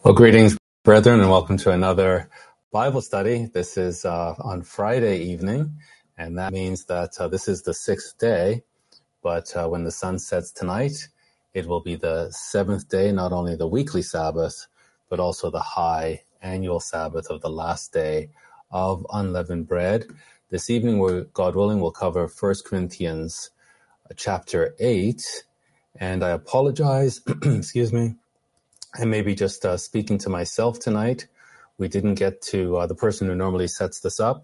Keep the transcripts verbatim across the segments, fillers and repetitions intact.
Well, greetings, brethren, and welcome to another Bible study. This is uh, on Friday evening, and that means that uh, this is the sixth day, but uh, when the sun sets tonight, it will be the seventh day, not only the weekly Sabbath, but also the high annual Sabbath of the last day of unleavened bread. This evening, we're, God willing, we'll cover First Corinthians uh, chapter eight, and I apologize, excuse me, and maybe just uh, speaking to myself tonight. We didn't get to uh, the person who normally sets this up.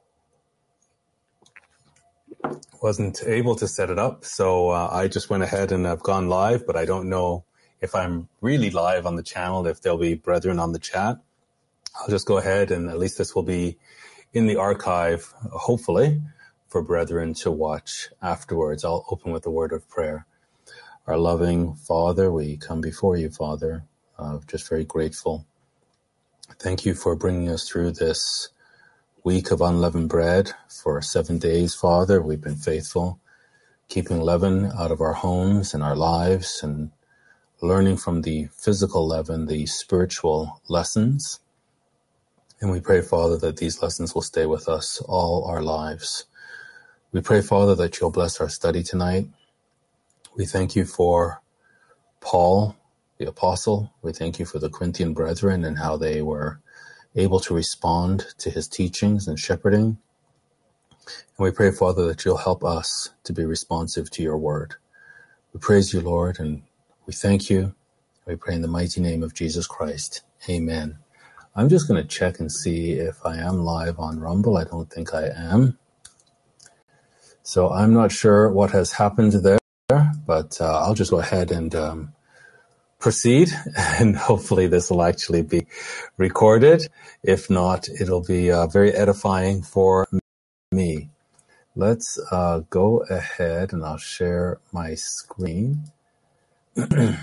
Wasn't able to set it up, so uh, I just went ahead and I've gone live, but I don't know if I'm really live on the channel, if there'll be brethren on the chat. I'll just go ahead, and at least this will be in the archive, hopefully, for brethren to watch afterwards. I'll open with a word of prayer. Our loving Father, we come before you, Father, Uh, just very grateful. Thank you for bringing us through this week of unleavened bread for seven days, Father. We've been faithful, keeping leaven out of our homes and our lives and learning from the physical leaven, the spiritual lessons. And we pray, Father, that these lessons will stay with us all our lives. We pray, Father, that you'll bless our study tonight. We thank you for Paul, the apostle. We thank you for the Corinthian brethren and how they were able to respond to his teachings and shepherding. And we pray, Father, that you'll help us to be responsive to your word. We praise you, Lord, and we thank you. We pray in the mighty name of Jesus Christ. Amen. I'm just going to check and see if I am live on Rumble. I don't think I am. So I'm not sure what has happened there, but uh, I'll just go ahead and um, proceed, and hopefully this will actually be recorded. If not, it'll be uh, very edifying for me. Let's uh, go ahead and I'll share my screen. You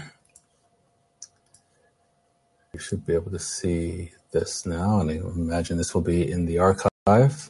should be able to see this now, and I imagine this will be in the archive.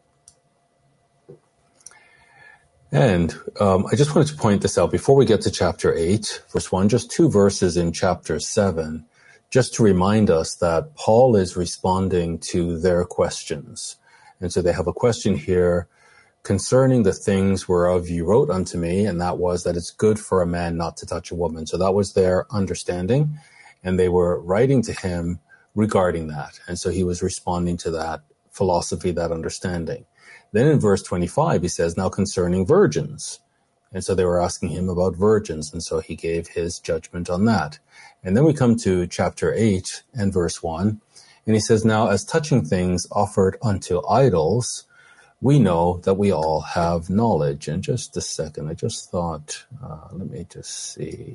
And um, I just wanted to point this out before we get to chapter eight, verse one, just two verses in chapter seven, just to remind us that Paul is responding to their questions. And so they have a question here concerning the things whereof you wrote unto me, and that was that it's good for a man not to touch a woman. So that was their understanding, and they were writing to him regarding that. And so he was responding to that philosophy, that understanding. Then in verse twenty-five, he says, now concerning virgins. And so they were asking him about virgins, and so he gave his judgment on that. And then we come to chapter eight and verse one, and he says, now as touching things offered unto idols, we know that we all have knowledge. And just a second, I just thought, uh, let me just see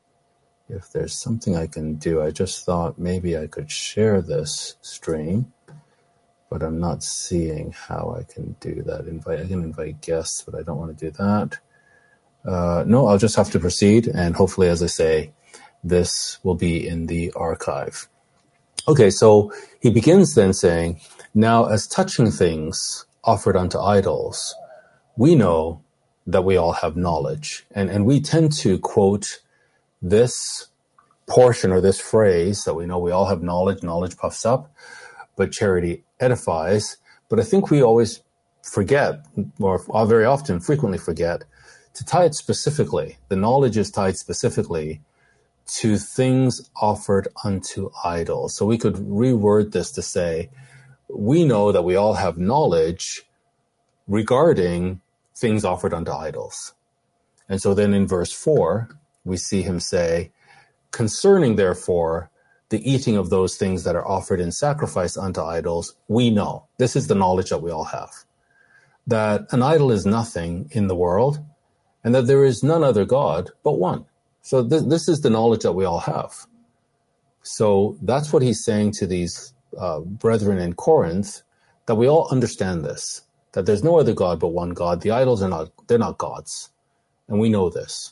if there's something I can do. I just thought maybe I could share this stream, but I'm not seeing how I can do that. Invite, I can invite guests, but I don't want to do that. Uh, no, I'll just have to proceed. And hopefully, as I say, this will be in the archive. Okay, so he begins then saying, now as touching things offered unto idols, we know that we all have knowledge. And, and we tend to quote this portion or this phrase that we know we all have knowledge, knowledge puffs up, but charity edifies. But I think we always forget, or very often, frequently forget, to tie it specifically. The knowledge is tied specifically to things offered unto idols. So we could reword this to say, we know that we all have knowledge regarding things offered unto idols. And so then in verse four, we see him say, concerning therefore the eating of those things that are offered in sacrifice unto idols, we know. This is the knowledge that we all have. That an idol is nothing in the world, and that there is none other God but one. So th- this is the knowledge that we all have. So that's what he's saying to these uh, brethren in Corinth, that we all understand this, that there's no other God but one God. The idols are not, they're not gods. And we know this.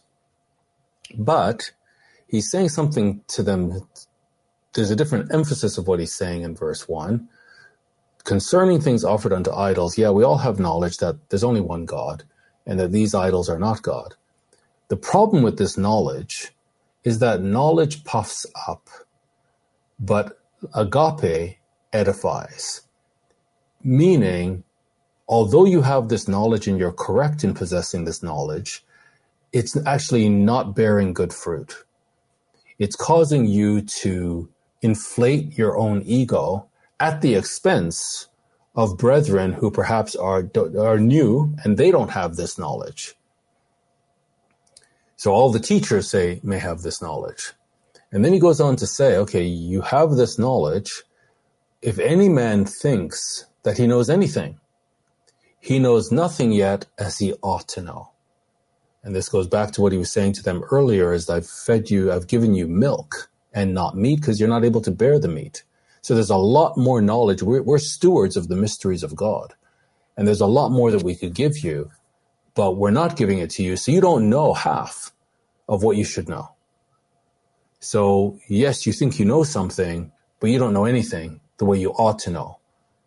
But he's saying something to them. There's a different emphasis of what he's saying in verse one. Concerning things offered unto idols, yeah, we all have knowledge that there's only one God and that these idols are not God. The problem with this knowledge is that knowledge puffs up. But agape edifies, meaning, although you have this knowledge and you're correct in possessing this knowledge, it's actually not bearing good fruit. It's causing you to inflate your own ego at the expense of brethren who perhaps are, are new and they don't have this knowledge. So all the teachers say may have this knowledge. And then he goes on to say, okay, you have this knowledge. If any man thinks that he knows anything, he knows nothing yet as he ought to know. And this goes back to what he was saying to them earlier, is I've fed you, I've given you milk and not meat because you're not able to bear the meat. So there's a lot more knowledge. We're, we're stewards of the mysteries of God. And there's a lot more that we could give you, but we're not giving it to you. So you don't know half of what you should know. So yes, you think you know something, but you don't know anything the way you ought to know.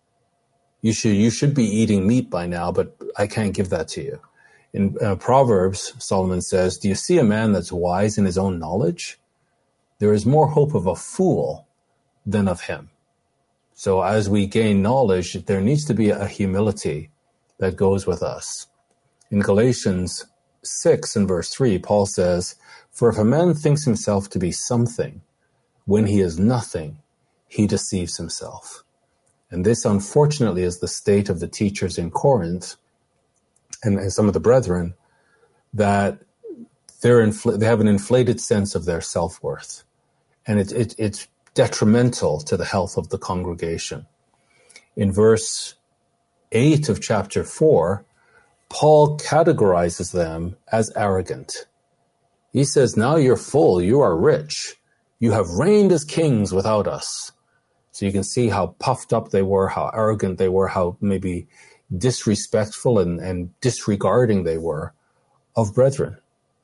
You should, you should be eating meat by now, but I can't give that to you. In uh, Proverbs, Solomon says, do you see a man that's wise in his own knowledge? There is more hope of a fool than of him. So as we gain knowledge, there needs to be a humility that goes with us. In Galatians six and verse three, Paul says, for if a man thinks himself to be something, when he is nothing, he deceives himself. And this, unfortunately, is the state of the teachers in Corinth and, and some of the brethren, that they're infl- they have an inflated sense of their self-worth. And it, it, it's detrimental to the health of the congregation. In verse eight of chapter four, Paul categorizes them as arrogant. He says, now you're full, you are rich, you have reigned as kings without us. So you can see how puffed up they were, how arrogant they were, how maybe disrespectful and, and disregarding they were of brethren.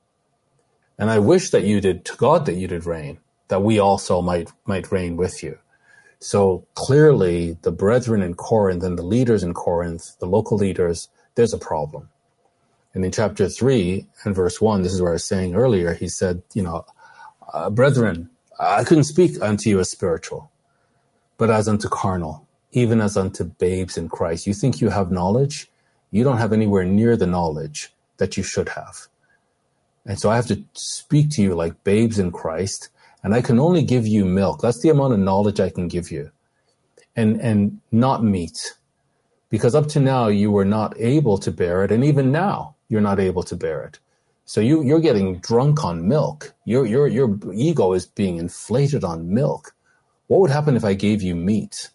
And I wish that you did, to God that you did reign, that we also might, might reign with you. So clearly the brethren in Corinth and the leaders in Corinth, the local leaders, there's a problem. And in chapter three and verse one, this is where I was saying earlier, he said, you know, uh, brethren, I couldn't speak unto you as spiritual, but as unto carnal, even as unto babes in Christ. You think you have knowledge? You don't have anywhere near the knowledge that you should have. And so I have to speak to you like babes in Christ, and I can only give you milk. That's the amount of knowledge I can give you, and, and not meat. Because up to now, you were not able to bear it, and even now, you're not able to bear it. So you, you're getting drunk on milk. Your, your, your ego is being inflated on milk. What would happen if I gave you meat?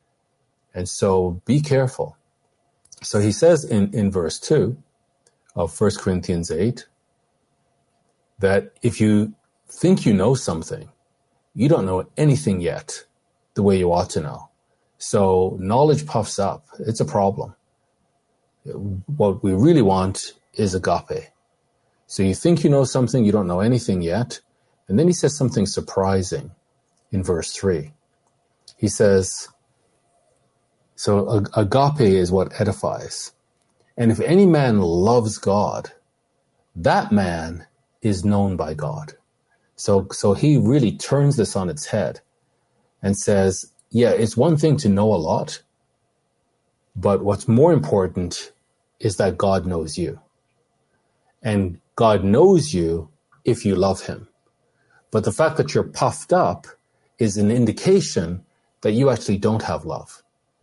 And so be careful. So he says in, in verse two of First Corinthians eight, that if you think you know something, you don't know anything yet the way you ought to know. So knowledge puffs up. It's a problem. What we really want is agape. So you think you know something, you don't know anything yet. And then he says something surprising in verse three. He says, so agape is what edifies. And if any man loves God, that man is known by God. So, so he really turns this on its head and says, yeah, it's one thing to know a lot, but what's more important is that God knows you. And God knows you if you love him. But the fact that you're puffed up is an indication that you actually don't have love.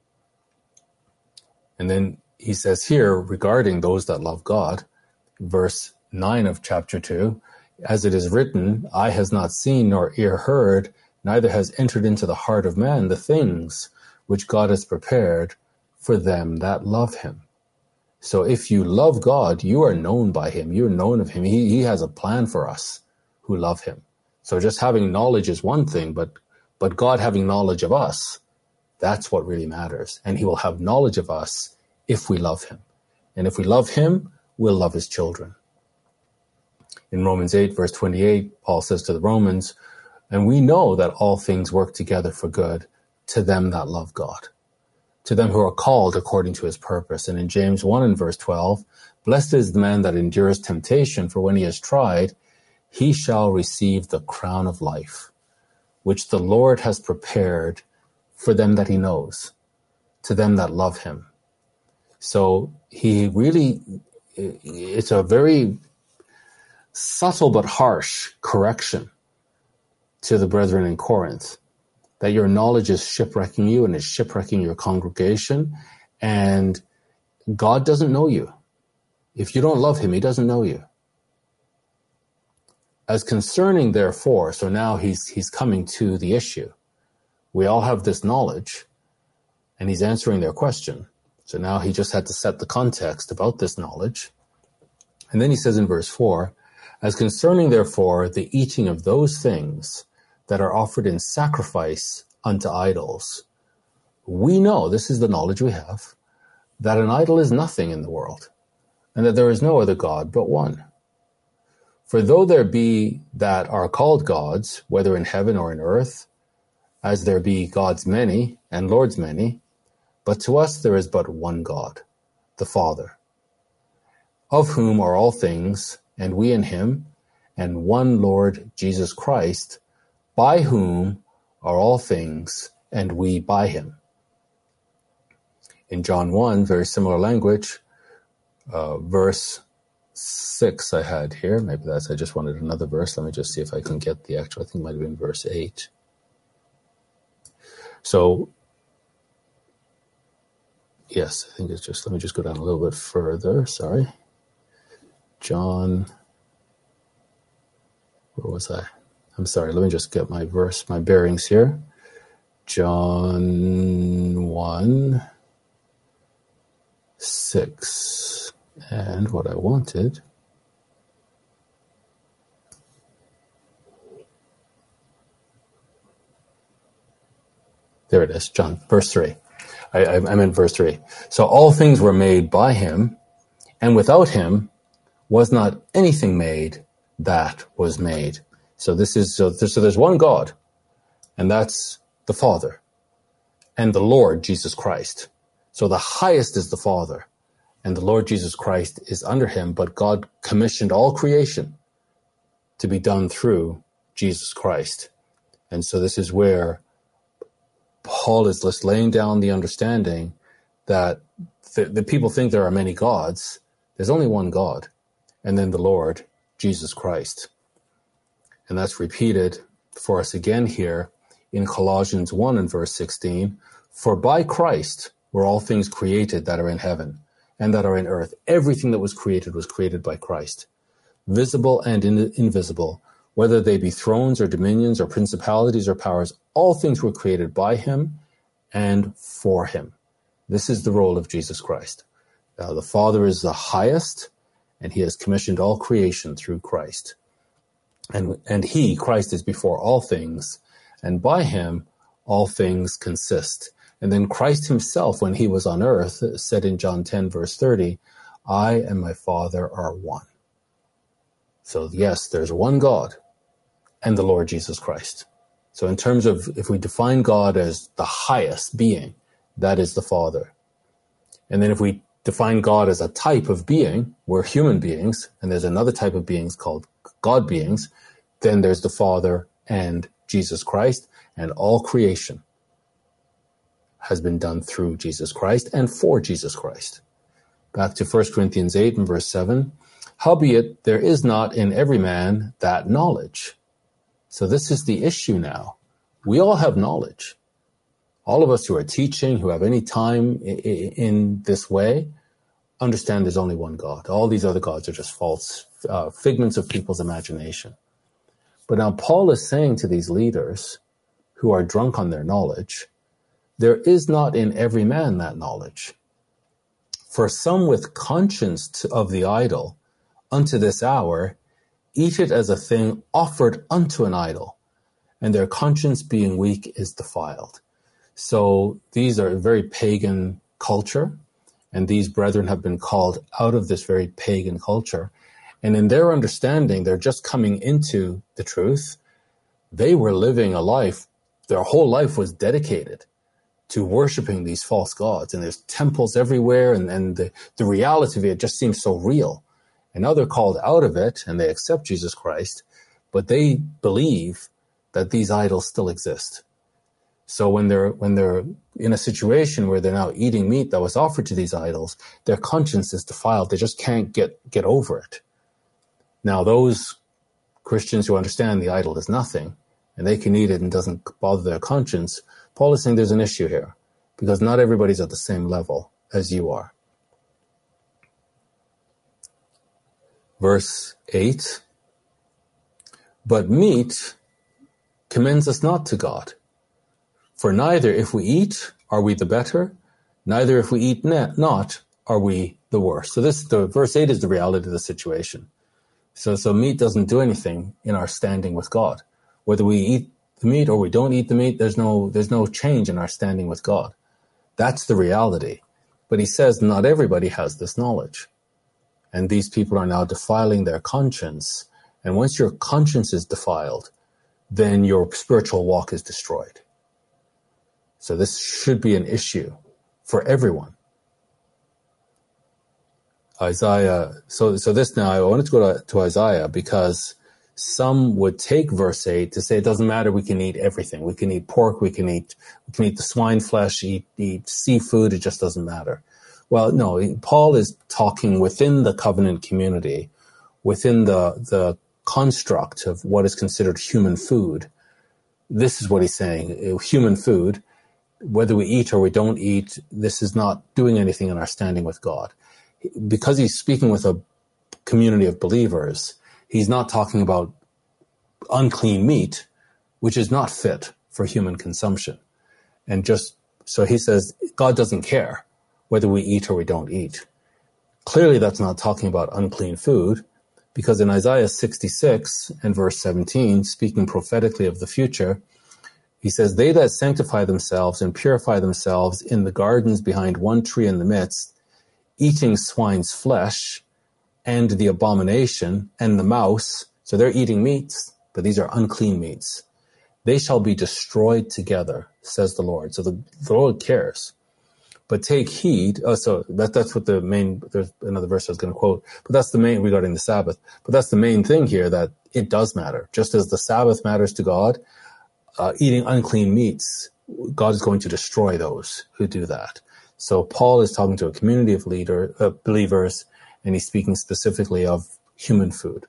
And then he says here regarding those that love God, verse nine of chapter two, as it is written, eye has not seen nor ear heard, neither has entered into the heart of man the things which God has prepared for them that love him. So if you love God, you are known by him. You're known of him. He, he has a plan for us who love him. So just having knowledge is one thing, but, but God having knowledge of us, that's what really matters. And he will have knowledge of us if we love him. And if we love him, we'll love his children. In Romans eight, verse twenty-eight, Paul says to the Romans, and we know that all things work together for good to them that love God, to them who are called according to his purpose. And in James one and verse twelve, blessed is the man that endures temptation, for when he is tried, he shall receive the crown of life, which the Lord has prepared for them that he knows, to them that love him. So he really, it's a very subtle but harsh correction to the brethren in Corinth, that your knowledge is shipwrecking you and is shipwrecking your congregation, and God doesn't know you. If you don't love him, he doesn't know you. As concerning, therefore, so now he's he's coming to the issue. We all have this knowledge, and he's answering their question. So now he just had to set the context about this knowledge. And then he says in verse four, as concerning, therefore, the eating of those things that are offered in sacrifice unto idols, we know, this is the knowledge we have, that an idol is nothing in the world, and that there is no other God but one. For though there be that are called gods, whether in heaven or in earth, as there be gods many and lords many, but to us there is but one God, the Father, of whom are all things, and we in him, and one Lord Jesus Christ, by whom are all things, and we by him. In John one, very similar language, uh, verse six I had here. Maybe that's, I just wanted another verse. Let me just see if I can get the actual, I think it might have been verse eight. So, yes, I think it's just, let me just go down a little bit further. Sorry. John, where was I? I'm sorry, let me just get my verse, my bearings here. John one, six. And what I wanted, there it is, John, verse three. I, I, I meant verse three. So all things were made by him, and without him was not anything made that was made. So this is, so there's, so there's one God, and that's the Father, and the Lord Jesus Christ. So the highest is the Father, and the Lord Jesus Christ is under him, but God commissioned all creation to be done through Jesus Christ. And so this is where Paul is just laying down the understanding that the, the people think there are many gods. There's only one God, and then the Lord Jesus Christ. And that's repeated for us again here in Colossians one and verse sixteen. For by Christ were all things created that are in heaven and that are in earth. Everything that was created was created by Christ, visible and in- invisible, whether they be thrones or dominions or principalities or powers. All things were created by him and for him. This is the role of Jesus Christ. Now, the Father is the highest, and he has commissioned all creation through Christ. And, and he, Christ, is before all things, and by him all things consist. And then Christ himself, when he was on earth, said in John ten, verse thirty, I and my Father are one. So yes, there's one God and the Lord Jesus Christ. So in terms of, if we define God as the highest being, that is the Father. And then if we define God as a type of being, we're human beings, and there's another type of beings called God beings, then there's the Father and Jesus Christ, and all creation has been done through Jesus Christ and for Jesus Christ. Back to First Corinthians eight and verse seven. Howbeit, there is not in every man that knowledge. So this is the issue now. We all have knowledge. All of us who are teaching, who have any time in this way, understand there's only one God. All these other gods are just false uh, figments of people's imagination. But now Paul is saying to these leaders who are drunk on their knowledge, there is not in every man that knowledge. For some with conscience of the idol, unto this hour, eat it as a thing offered unto an idol, and their conscience being weak is defiled. So these are a very pagan culture, and these brethren have been called out of this very pagan culture. And in their understanding, they're just coming into the truth. They were living a life, their whole life was dedicated to worshiping these false gods. And there's temples everywhere, and, and the, the reality of it just seems so real. And now they're called out of it, and they accept Jesus Christ, but they believe that these idols still exist. So when they're when they're in a situation where they're now eating meat that was offered to these idols, their conscience is defiled. They just can't get, get over it. Now, those Christians who understand the idol is nothing, and they can eat it and doesn't bother their conscience, Paul is saying there's an issue here, because not everybody's at the same level as you are. Verse eight, but meat commends us not to God. For neither if we eat are we the better, neither if we eat not are we the worse. So this, the verse eight is the reality of the situation. So, so meat doesn't do anything in our standing with God. Whether we eat the meat or we don't eat the meat, there's no, there's no change in our standing with God. That's the reality. But he says not everybody has this knowledge. And these people are now defiling their conscience. And once your conscience is defiled, then your spiritual walk is destroyed. So this should be an issue for everyone. Isaiah, so so this now, I wanted to go to, to Isaiah because some would take verse eight to say it doesn't matter, we can eat everything. We can eat pork, we can eat we can eat the swine flesh, eat, eat seafood, it just doesn't matter. Well, no, Paul is talking within the covenant community, within the the construct of what is considered human food. This is what he's saying, human food. Whether we eat or we don't eat, this is not doing anything in our standing with God. Because he's speaking with a community of believers, he's not talking about unclean meat, which is not fit for human consumption. And just, so he says, God doesn't care whether we eat or we don't eat. Clearly that's not talking about unclean food, because in Isaiah sixty-six and verse seventeen, speaking prophetically of the future, he says, they that sanctify themselves and purify themselves in the gardens behind one tree in the midst, eating swine's flesh and the abomination and the mouse. So they're eating meats, but these are unclean meats. They shall be destroyed together, says the Lord. So the, the Lord cares. But take heed. Oh, so that, that's what the main, there's another verse I was going to quote, but that's the main regarding the Sabbath. But that's the main thing here, that it does matter. Just as the Sabbath matters to God, Uh, eating unclean meats, God is going to destroy those who do that. So Paul is talking to a community of leader, uh, believers, and he's speaking specifically of human food.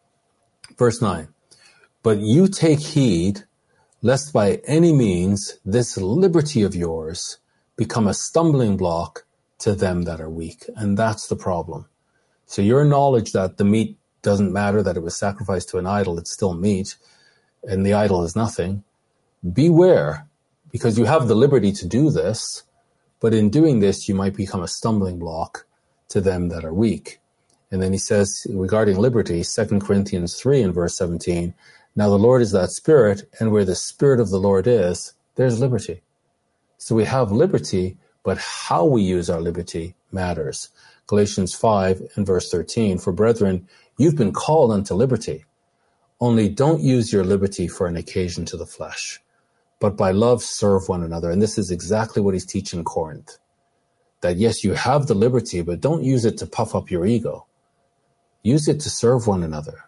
Verse nine, but you take heed lest by any means this liberty of yours become a stumbling block to them that are weak. And that's the problem. So your knowledge that the meat doesn't matter, that it was sacrificed to an idol, it's still meat, and the idol is nothing. Beware, because you have the liberty to do this, but in doing this, you might become a stumbling block to them that are weak. And then he says, regarding liberty, Second Corinthians three and verse seventeen, now the Lord is that Spirit, and where the Spirit of the Lord is, there's liberty. So we have liberty, but how we use our liberty matters. Galatians five and verse thirteen, for brethren, you've been called unto liberty. Only don't use your liberty for an occasion to the flesh, but by love serve one another. And this is exactly what he's teaching Corinth. That yes, you have the liberty, but don't use it to puff up your ego. Use it to serve one another.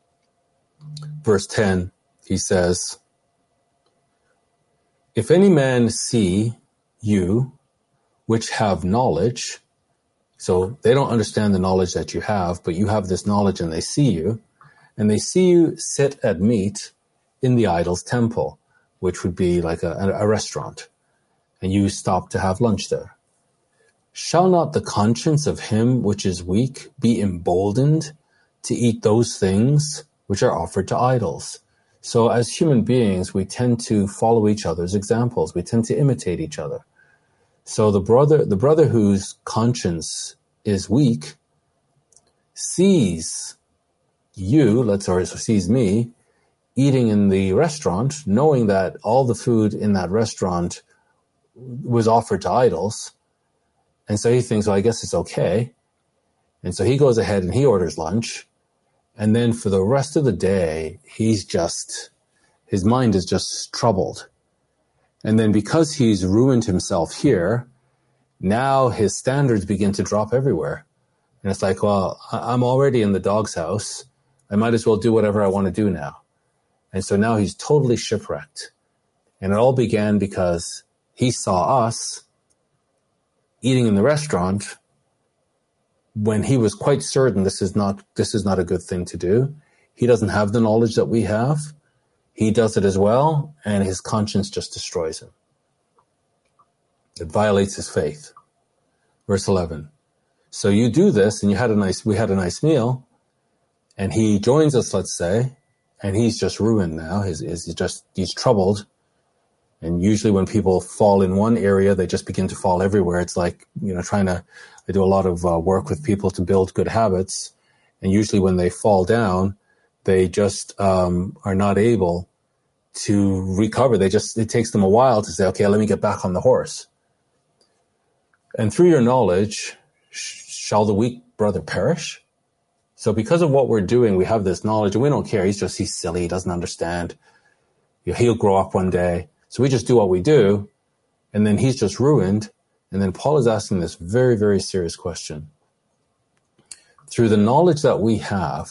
Verse ten, he says, if any man see you, which have knowledge, so they don't understand the knowledge that you have, but you have this knowledge and they see you, and they see you sit at meat in the idol's temple, which would be like a, a restaurant, and you stop to have lunch there. Shall not the conscience of him which is weak be emboldened to eat those things which are offered to idols? So as human beings, we tend to follow each other's examples. We tend to imitate each other. So the brother, the brother whose conscience is weak sees you, let's or sees me, eating in the restaurant, knowing that all the food in that restaurant was offered to idols. And so he thinks, well, I guess it's okay. And so he goes ahead and he orders lunch. And then for the rest of the day, he's just, his mind is just troubled. And then because he's ruined himself here, now his standards begin to drop everywhere. And it's like, well, I'm already in the dog's house. I might as well do whatever I want to do now. And so now he's totally shipwrecked. And it all began because he saw us eating in the restaurant when he was quite certain this is not this is not a good thing to do. He doesn't have the knowledge that we have. He does it as well, and his conscience just destroys him. It violates his faith. Verse eleven. So you do this, and you had a nice we had a nice meal, and he joins us, let's say, and he's just ruined now. He's, he's just he's troubled. And usually when people fall in one area, they just begin to fall everywhere. It's like, you know, trying to, I do a lot of uh, work with people to build good habits. And usually when they fall down, they just um, are not able to recover. They just, it takes them a while to say, okay, let me get back on the horse. And through your knowledge, sh- shall the weak brother perish? So because of what we're doing, we have this knowledge and we don't care. He's just, he's silly. He doesn't understand. He'll grow up one day. So we just do what we do, and then he's just ruined. And then Paul is asking this very, very serious question. Through the knowledge that we have,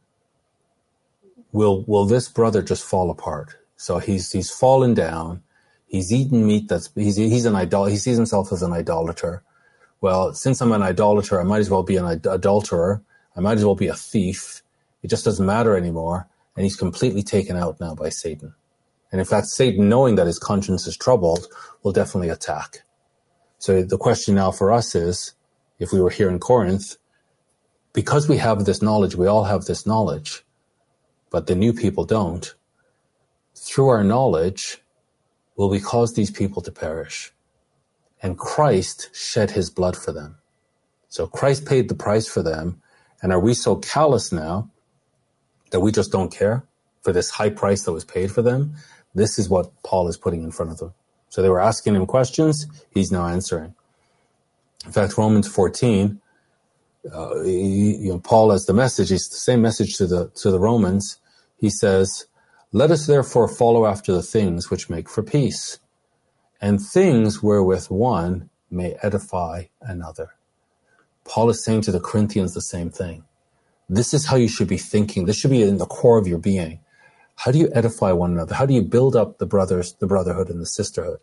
will will this brother just fall apart? So he's he's fallen down. He's eaten meat that's he's he's an idol. He sees himself as an idolater. Well, since I'm an idolater, I might as well be an ad- adulterer. I might as well be a thief. It just doesn't matter anymore. And he's completely taken out now by Satan. And in fact, Satan, knowing that his conscience is troubled, will definitely attack. So the question now for us is, if we were here in Corinth, because we have this knowledge, we all have this knowledge, but the new people don't. Through our knowledge, will we cause these people to perish? And Christ shed his blood for them. So Christ paid the price for them. And are we so callous now that we just don't care for this high price that was paid for them? This is what Paul is putting in front of them. So they were asking him questions. He's now answering. In fact, Romans fourteen, uh, he, you know, Paul has the message. It's the same message to the to the Romans. He says, "Let us therefore follow after the things which make for peace, and things wherewith one may edify another." Paul is saying to the Corinthians the same thing. This is how you should be thinking. This should be in the core of your being. How do you edify one another? How do you build up the brothers, the brotherhood and the sisterhood?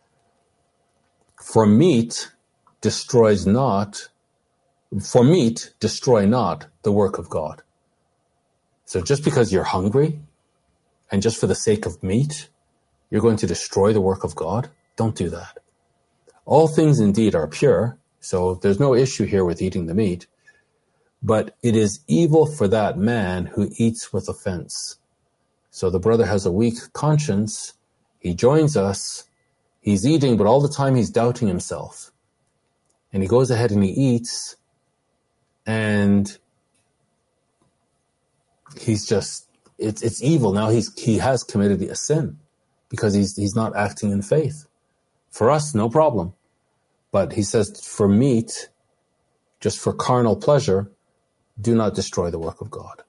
For meat destroys not, for meat destroy not the work of God. So just because you're hungry and just for the sake of meat, you're going to destroy the work of God? Don't do that. All things indeed are pure, so there's no issue here with eating the meat, but it is evil for that man who eats with offense. So the brother has a weak conscience. He joins us. He's eating, but all the time he's doubting himself. And he goes ahead and he eats, and he's just, it's it's evil. Now he's he has committed a sin because he's he's not acting in faith. For us, no problem. But he says, for meat, just for carnal pleasure, do not destroy the work of God.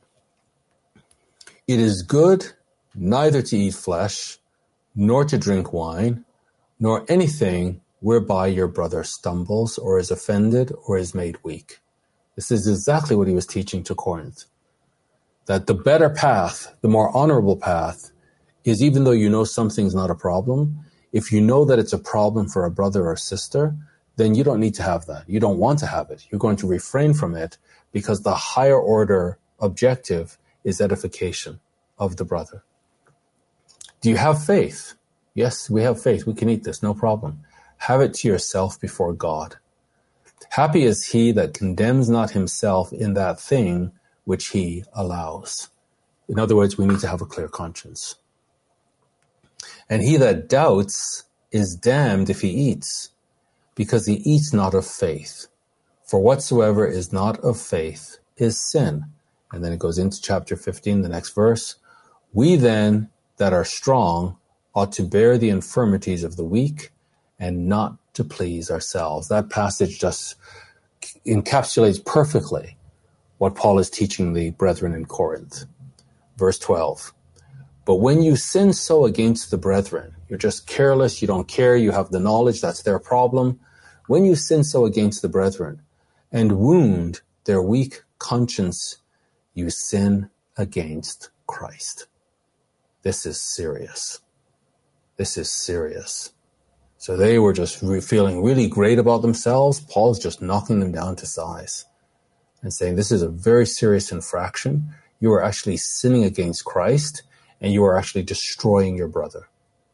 It is good neither to eat flesh, nor to drink wine, nor anything whereby your brother stumbles or is offended or is made weak. This is exactly what he was teaching to Corinth. That the better path, the more honorable path, is even though you know something's not a problem, if you know that it's a problem for a brother or sister, then you don't need to have that. You don't want to have it. You're going to refrain from it because the higher order objective is edification of the brother. Do you have faith? Yes, we have faith. We can eat this, no problem. Have it to yourself before God. Happy is he that condemns not himself in that thing which he allows. In other words, we need to have a clear conscience. And he that doubts is damned if he eats, because he eats not of faith. For whatsoever is not of faith is sin. And then it goes into chapter fifteen, the next verse. We then that are strong ought to bear the infirmities of the weak and not to please ourselves. That passage just encapsulates perfectly what Paul is teaching the brethren in Corinth. Verse twelve. But when you sin so against the brethren, you're just careless, you don't care, you have the knowledge, that's their problem. When you sin so against the brethren and wound their weak conscience, you sin against Christ. this is serious. This is serious. So they were just re- feeling really great about themselves. Paul's just knocking them down to size and saying, this is a very serious infraction. You are actually sinning against Christ, and you are actually destroying your brother.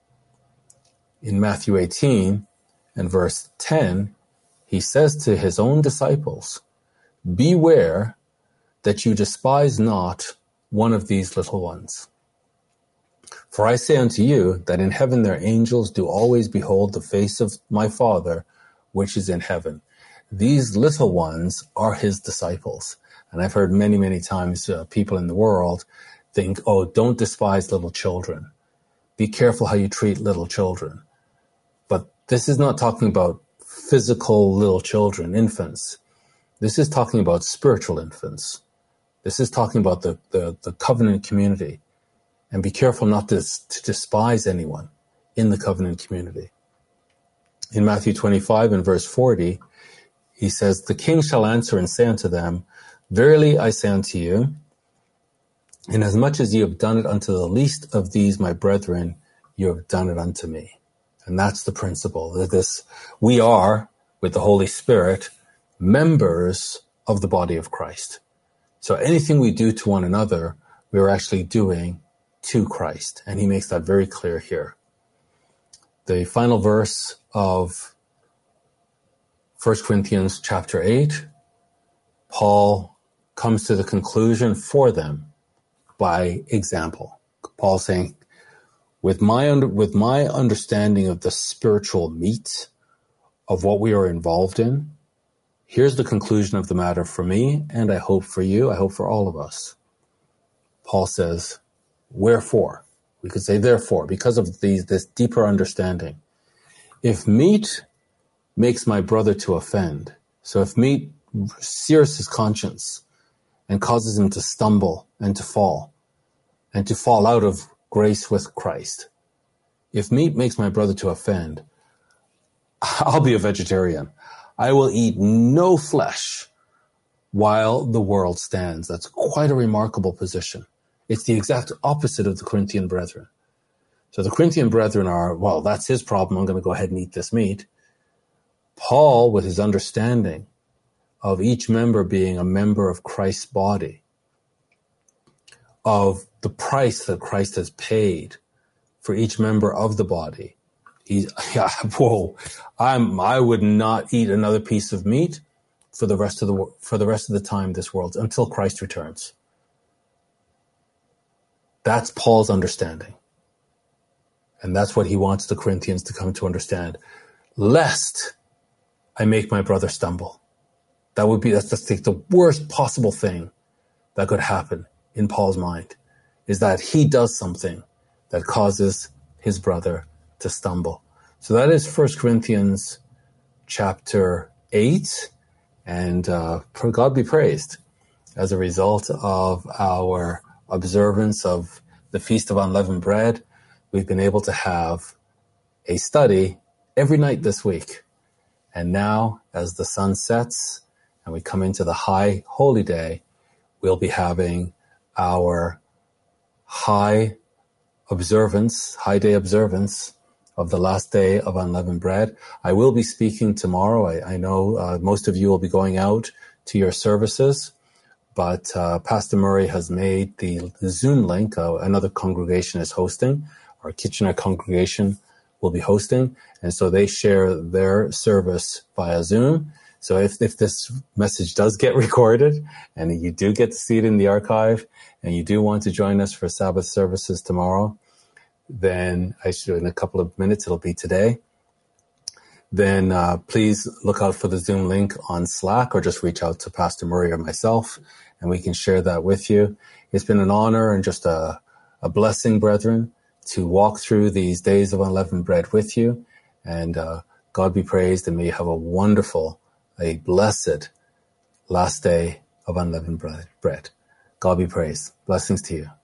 In Matthew eighteen and verse ten, he says to his own disciples, beware that you despise not one of these little ones. For I say unto you that in heaven their angels do always behold the face of my Father, which is in heaven. These little ones are his disciples. And I've heard many, many times uh, people in the world think, oh, don't despise little children. Be careful how you treat little children. But this is not talking about physical little children, infants. This is talking about spiritual infants. This is talking about the, the, the covenant community. And be careful not to, to despise anyone in the covenant community. In Matthew twenty-five and verse forty, he says, the king shall answer and say unto them, verily I say unto you, inasmuch as ye have done it unto the least of these my brethren, you have done it unto me. And that's the principle. That this, we are, with the Holy Spirit, members of the body of Christ. So anything we do to one another, we are actually doing to Christ. And he makes that very clear here. The final verse of First Corinthians chapter eight, Paul comes to the conclusion for them by example. Paul saying, with my under, with my understanding of the spiritual meat of what we are involved in, here's the conclusion of the matter for me, and I hope for you, I hope for all of us. Paul says, wherefore? We could say therefore, because of these, this deeper understanding. If meat makes my brother to offend, so if meat sears his conscience and causes him to stumble and to fall, and to fall out of grace with Christ, if meat makes my brother to offend, I'll be a vegetarian. I will eat no flesh while the world stands. That's quite a remarkable position. It's the exact opposite of the Corinthian brethren. So the Corinthian brethren are, well, that's his problem. I'm going to go ahead and eat this meat. Paul, with his understanding of each member being a member of Christ's body, of the price that Christ has paid for each member of the body, he's, yeah, whoa, I'm, I would not eat another piece of meat for the rest of the, for the rest of the time this world, until Christ returns. That's Paul's understanding. And that's what he wants the Corinthians to come to understand. Lest I make my brother stumble. That would be, that's just the worst possible thing that could happen in Paul's mind, is that he does something that causes his brother to stumble. So that is First Corinthians chapter eight. And uh, God be praised. As a result of our observance of the Feast of Unleavened Bread, we've been able to have a study every night this week. And now, as the sun sets and we come into the high holy day, we'll be having our high observance, high day observance of the last day of Unleavened Bread. I will be speaking tomorrow. I, I know uh, most of you will be going out to your services, but uh, Pastor Murray has made the, the Zoom link. Uh, another congregation is hosting. Our Kitchener congregation will be hosting, and so they share their service via Zoom. So if, if this message does get recorded and you do get to see it in the archive and you do want to join us for Sabbath services tomorrow, then I should, in a couple of minutes, it'll be today, then uh, please look out for the Zoom link on Slack, or just reach out to Pastor Murray or myself and we can share that with you. It's been an honor and just a, a blessing, brethren, to walk through these days of unleavened bread with you. And uh, God be praised, and may you have a wonderful, a blessed last day of unleavened bread. God be praised. Blessings to you.